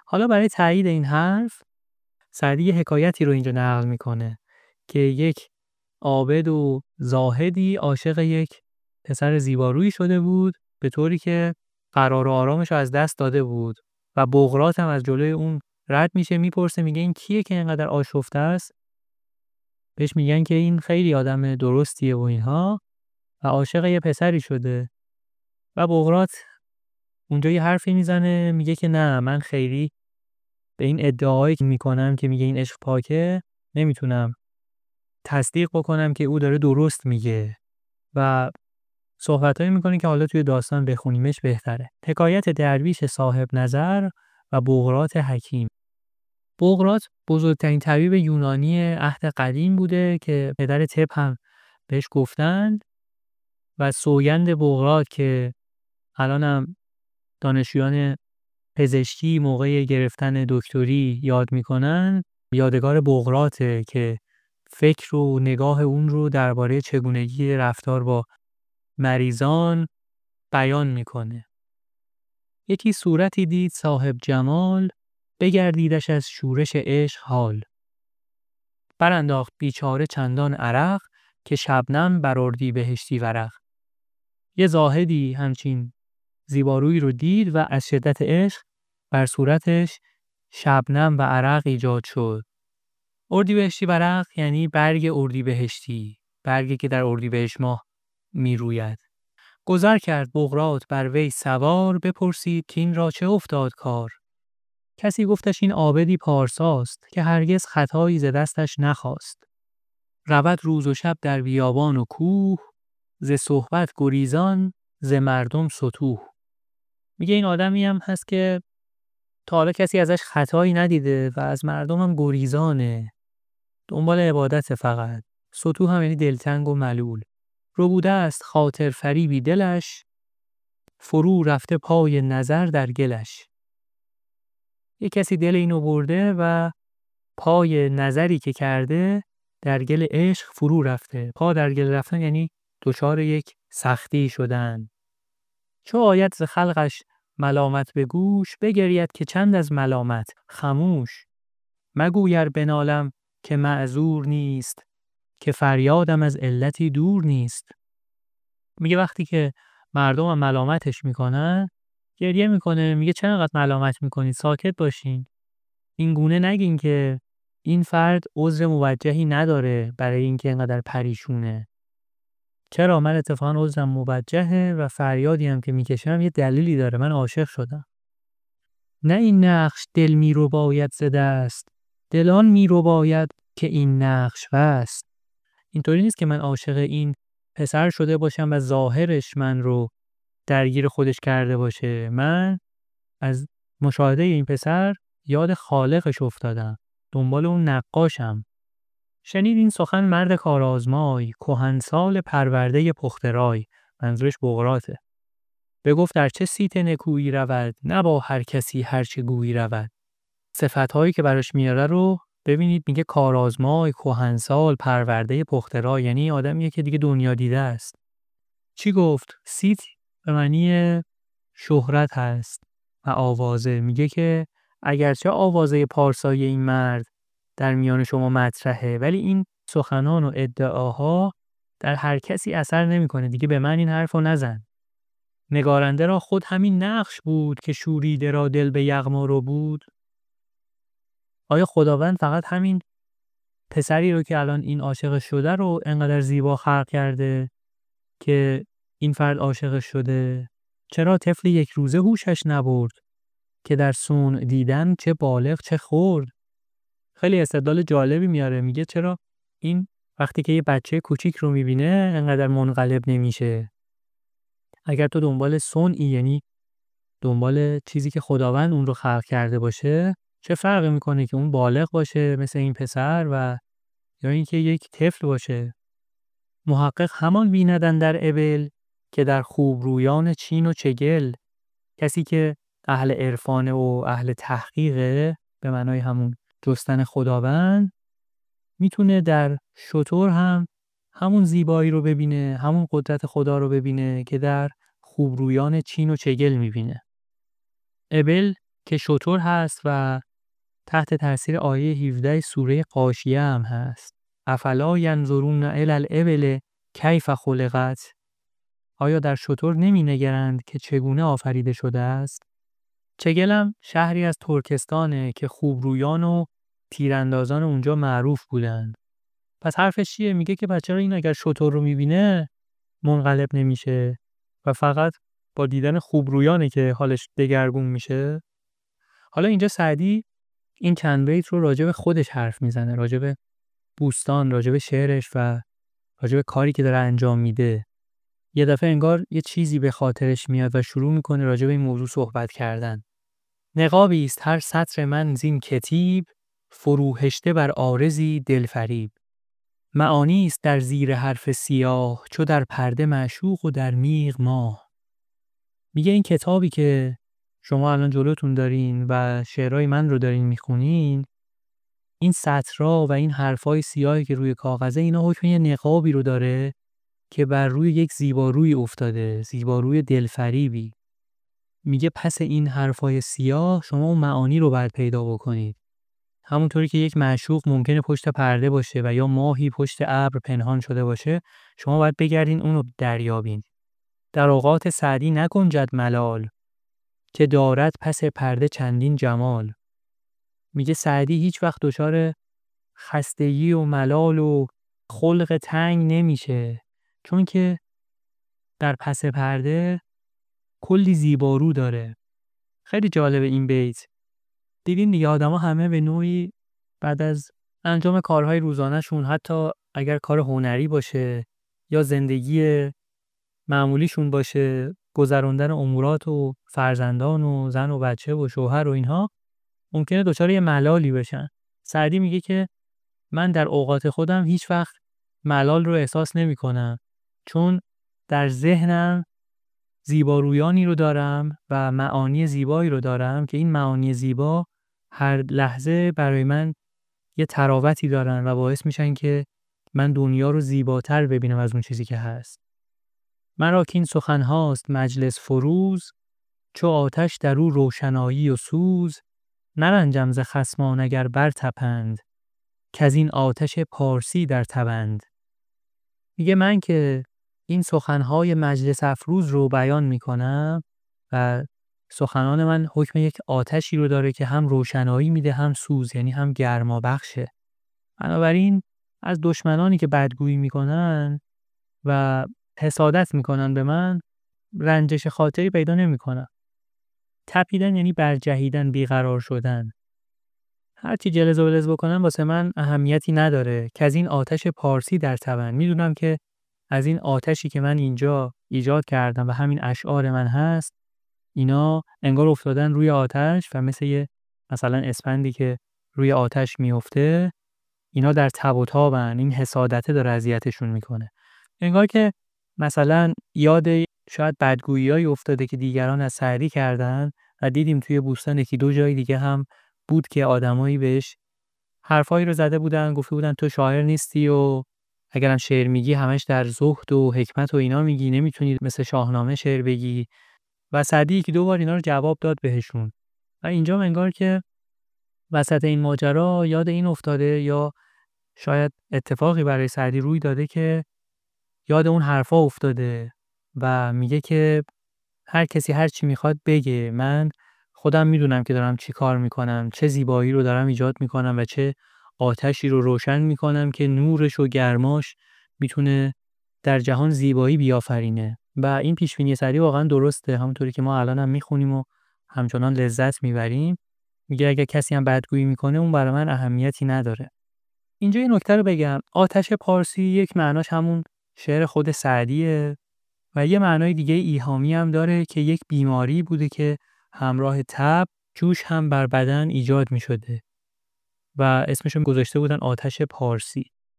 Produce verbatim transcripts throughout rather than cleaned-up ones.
حالا برای تایید این حرف سعدی یه حکایتی رو اینجا نقل میکنه که یک عابد و زاهدی عاشق یک پسر زیبارویی شده بود به طوری که قرار و آرامش رو از دست داده بود و بغرات هم از جلوی اون رد میشه، میپرسه میگه این کیه که اینقدر آشفته است؟ بهش میگن که این خیلی آدم درستیه و اینها و عاشق یه پسری شده و بغرات اونجا یه حرفی میزنه، میگه که نه، من خیلی به این ادعایی که میکنم که میگه این عشق پاکه نمیتونم تصدیق بکنم که او داره درست میگه و صحبتایی میکنه که حالا توی داستان بخونیمش بهتره. حکایت درویش صاحب نظر و بغرات حکیم. بغرات بزرگترین طبیب یونانی عهد قدیم بوده که پدر طب هم بهش گفتند و سوگند بغرات که الان هم دانشجویان پزشکی موقع گرفتن دکتری یاد میکنن یادگار بغراته که فکر و نگاه اون رو درباره چگونگی رفتار با مریضان بیان میکنه. یکی صورتی دید صاحب جمال، بگردیدش از شورش عشق حال. برانداخت بیچاره چندان عرق، که شبنم بر اردیبهشتی ورق. یه زاهدی همچین زیبارویی رو دید و از شدت عشق بر صورتش شبنم و عرق ایجاد شد. اردیبهشتی ورق یعنی برگ اردیبهشتی، برگی که در اردیبهشت ماه می روید. گذر کرد بغرات بر وی سوار، بپرسید که این را چه افتاد کار. کسی گفتش این عابدی پارساست، که هرگز خطایی ز دستش نخواست. رود روز و شب در بیابان و کوه، ز صحبت گریزان ز مردم ستوه. میگه این آدمی هم هست که تا حالا کسی ازش خطایی ندیده و از مردم هم گریزانه، دنبال عبادت فقط. ستوه هم یعنی دلتنگ و ملول. رو بوده است خاطر فریبی دلش، فرو رفته پای نظر در گلش. یک کسی دل اینو برده و پای نظری که کرده در گل عشق فرو رفته. پا در گل رفتن یعنی دچار یک سختی شدن. چو آید ز خلقش ملامت به گوش، بگرید که چند از ملامت خموش. مگویر بنالم که معذور نیست، که فریادم از علتی دور نیست. میگه وقتی که مردم هم ملامتش میکنن گریه میکنه، میگه چرا انقدر ملامت میکنید، ساکت باشین. این گونه نگین که این فرد عذر موجهی نداره برای اینکه اینقدر پریشونه. چرا؟ من اتفاقا عذرم موجهه و فریادی هم که میکشم یه دلیلی داره، من عاشق شدم. نه این نقش دل میرو باید زده است، دلان میرو باید که این نقش وست. اینطوری نیست که من عاشق این پسر شده باشم و ظاهرش من رو درگیر خودش کرده باشه. من از مشاهده این پسر یاد خالقش افتادم، دنبال اون نقاشم. شنید این سخن مرد کارآزمای، کهنسال پرورده پخته رای. منظورش بغراته. بگفت در چه صیت نکویی رود، نه با هر کسی هر چه گویی رود. صفت‌هایی که براش میاره رو ببینید، میگه کارآزمای، کهنسال، پرورده پخته رای، یعنی آدمیه که دیگه دنیا دیده است. چی گفت؟ صیت به معنی شهرت هست و آوازه. میگه که اگرچه آوازه پارسایی این مرد در میان شما مطرحه، ولی این سخنان و ادعاها در هر کسی اثر نمیکنه. دیگه به من این حرفو نزن. نگارنده را خود همین نقش بود، که شوریده را دل به یغما بود. آیا خداوند فقط همین پسری رو که الان این عاشق شده رو انقدر زیبا خلق کرده که این فرد عاشق شده؟ چرا طفل یک روزه هوشش نبرد، که در صنع دیدن چه بالغ چه خرد؟ خیلی استدلال جالبی میاره. میگه چرا این وقتی که یه بچه کوچیک رو میبینه انقدر منقلب نمیشه؟ اگر تو دنبال صنعی، یعنی دنبال چیزی که خداوند اون رو خلق کرده باشه، چه فرقی میکنه که اون بالغ باشه مثل این پسر و یا اینکه یک طفل باشه؟ محقق همان بیندن در ابل، که در خوب رویان چین و چگل. کسی که اهل عرفانه و اهل تحقیقه، به معنای همون جستن خداوند، میتونه در شتر هم همون زیبایی رو ببینه، همون قدرت خدا رو ببینه که در خوبرویان چین و چگل میبینه. ابل که شتر هست و تحت تاثیر آیه هفده سوره غاشیه هم هست. افلا ینظرون الی الابل کیف خلقت. آیا در شتر نمی نگرند که چگونه آفریده شده است؟ چگلم شهری از ترکستانه که خوبرویان و تیراندازان اونجا معروف بودند. پس حرفش چیه؟ میگه که بچه این اگر شتر رو میبینه منقلب نمیشه و فقط با دیدن خوبرویانه که حالش دگرگون میشه. حالا اینجا سعدی این چند بیت رو راجع به خودش حرف میزنه، راجع به بوستان، راجع به شعرش و راجع به کاری که داره انجام میده. یه دفعه انگار یه چیزی به خاطرش میاد و شروع میکنه راجع به این موضوع صحبت کردن. نقابی است هر سطر من زین کتیب، فروهشته بر عارضی دلفریب. معانی است در زیر حرف سیاه، چو در پرده معشوق و در میغ ماه. میگه این کتابی که شما الان جلوتون دارین و شعرهای من رو دارین میخونین، این سطرها و این حرفای سیاهی که روی کاغذه، اینا حکم یه نقابی رو داره که بر روی یک زیبارویی افتاده، زیباروی دلفریبی. میگه پس این حرفای سیاه شما اون معانی رو باید پیدا بکنید. همونطوری که یک معشوق ممکنه پشت پرده باشه و یا ماهی پشت ابر پنهان شده باشه، شما باید بگردین اون رو دریابین. در اوقات سعدی نگنجد ملال، که دارد پس پرده چندین جمال. میگه سعدی هیچ وقت دچار خستگی و ملال و خلق تنگ نمیشه، چون که در پس پرده کلی زیبارو داره. خیلی جالبه این بیت. دیدین دیگه آدما همه به نوعی بعد از انجام کارهای روزانه‌شون، حتی اگر کار هنری باشه یا زندگی معمولیشون باشه، گذراندن امورات و فرزندان و زن و بچه و شوهر و اینها، ممکنه دچار یه ملالی بشن. سعدی میگه که من در اوقات خودم هیچ وقت ملال رو احساس نمی کنم، چون در ذهنم زیبارویانی رو دارم و معانی زیبایی رو دارم که این معانی زیبا هر لحظه برای من یه تراوتی دارن و باعث میشن که من دنیا رو زیباتر ببینم از اون چیزی که هست. مرا کین سخن هاست مجلس فروز، چو آتش در او روشنایی و سوز. نرنجم ز خصمان اگر بر تپند، که از این آتش پارسی در تبند. میگه من که این سخنهای مجلس افروز رو بیان میکنم و سخنان من حکم یک آتشی رو داره که هم روشنایی میده هم سوز، یعنی هم گرما بخشه. بنابراین از دشمنانی که بدگویی میکنن و حسادت میکنن به من، رنجش خاطری پیدا نمیکنم. تپیدن یعنی برجهیدن، بیقرار شدن. هرچی جلز و ولز بکنم واسه من اهمیتی نداره که از این آتش پارسی در تبند. میدونم که از این آتشی که من اینجا ایجاد کردم و همین اشعار من هست، اینا انگار افتادن روی آتش و مثل یه مثلا اسپندی که روی آتش میفته، اینا در تب و تابن. این حسادته داره اذیتشون میکنه. انگار که مثلا یاد شاید بدگویی‌هایی افتاده که دیگران از سعدی کردن و دیدیم توی بوستان یکی دو جای دیگه هم بود که آدمایی بهش حرفایی رو زده بودن، گفته بودن تو شاعر نیستی و اگرم شعر میگی همش در زهد و حکمت و اینا میگی، نمیتونی مثل شاهنامه شعر بگی. و سعدی یکی دو بار اینا رو جواب داد بهشون. و اینجا انگار که وسط این ماجرا یاد این افتاده، یا شاید اتفاقی برای سعدی روی داده که یاد اون حرفا افتاده و میگه که هر کسی هر چی میخواد بگه، من خودم میدونم که دارم چی کار میکنم، چه زیبایی رو دارم ایجاد میکنم و چه آتشی رو روشن میکنم که نورش و گرماش میتونه در جهان زیبایی بیافرینه. و این پیشبینی سعدی واقعا درسته، همونطوری که ما الان هم میخونیم و همچنان لذت میبریم. میگه اگه کسی هم بدگویی میکنه اون برای من اهمیتی نداره. اینجا یه نکته رو بگم، آتش پارسی یک معناش همون شعر خود سعدیه و یه معنای دیگه ایهامی هم داره که یک بیماری بوده که همراه تب جوش هم بر بدن ایجاد می شده و اسمشون گذاشته بودن آتش پارسی.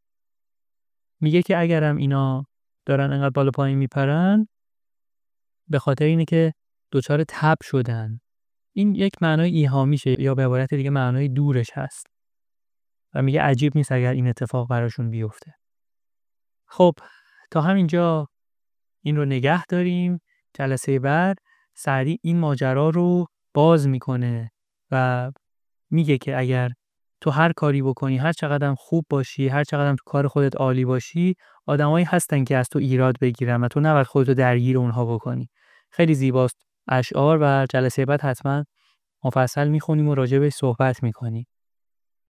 میگه که اگرم اینا دارن انقدر بالا پایین میپرن به خاطر اینه که دچار تب شدن. این یک معنای ایهامیشه یا به عبارت دیگه معنای دورش هست و میگه عجیب نیست اگر این اتفاق براشون بیفته. خب تا همینجا این رو نگه داریم. جلسه بعد سعدی این ماجرا رو باز میکنه و میگه که اگر تو هر کاری بکنی، هر چقدر خوب باشی، هر چقدر تو کار خودت عالی باشی، آدمایی هستن که از تو ایراد بگیرن و تو نباید خودتو درگیر اونها بکنی. خیلی زیباست اشعار و جلسه بعد حتما مفصل میخونیم و راجع بهش صحبت میکنیم.